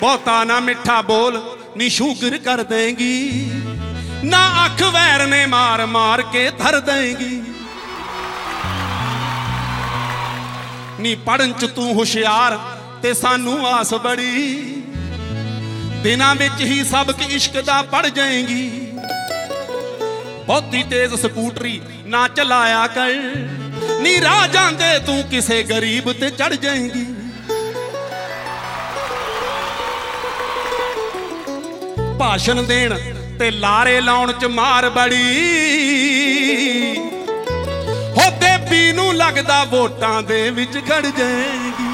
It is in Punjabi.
ਬਹੁਤਾ ਨਾ ਮਿੱਠਾ ਬੋਲ ਨੀ ਸ਼ੂਗਰ ਕਰ ਦੇਂਗੀ, ਨਾ ਅੱਖ ਵੈਰ ਨੇ ਮਾਰ ਮਾਰ ਕੇ ਧਰ ਦੇਂਗੀ। ਨੀ ਪੜਨ ਚ ਤੂੰ ਹੁਸ਼ਿਆਰ ਤੇ ਸਾਨੂੰ ਆਸ ਬੜੀ, ਦਿਨਾਂ ਵਿੱਚ ਹੀ ਸਬਕ ਇਸ਼ਕ ਦਾ ਪੜ ਜਾਏਂਗੀ। ਬਹੁਤੀ ਤੇਜ਼ ਸਕੂਟਰੀ ਨਾ ਚਲਾਇਆ ਕਰ, ਨੀ ਰਾਹ ਜਾਂਦੇ ਤੂੰ ਕਿਸੇ ਗਰੀਬ ਤੇ ਚੜ ਜਾਏਂਗੀ। ਭਾਸ਼ਣ ਦੇਣ ਤੇ ਲਾਰੇ ਲਾਉਣ ਚ ਮਾਰ ਬੜੀ, ਹੋ ਦੇਵੀ ਨੂੰ ਲੱਗਦਾ ਵੋਟਾਂ ਦੇ ਵਿੱਚ ਖੜ ਜਾਏਗੀ।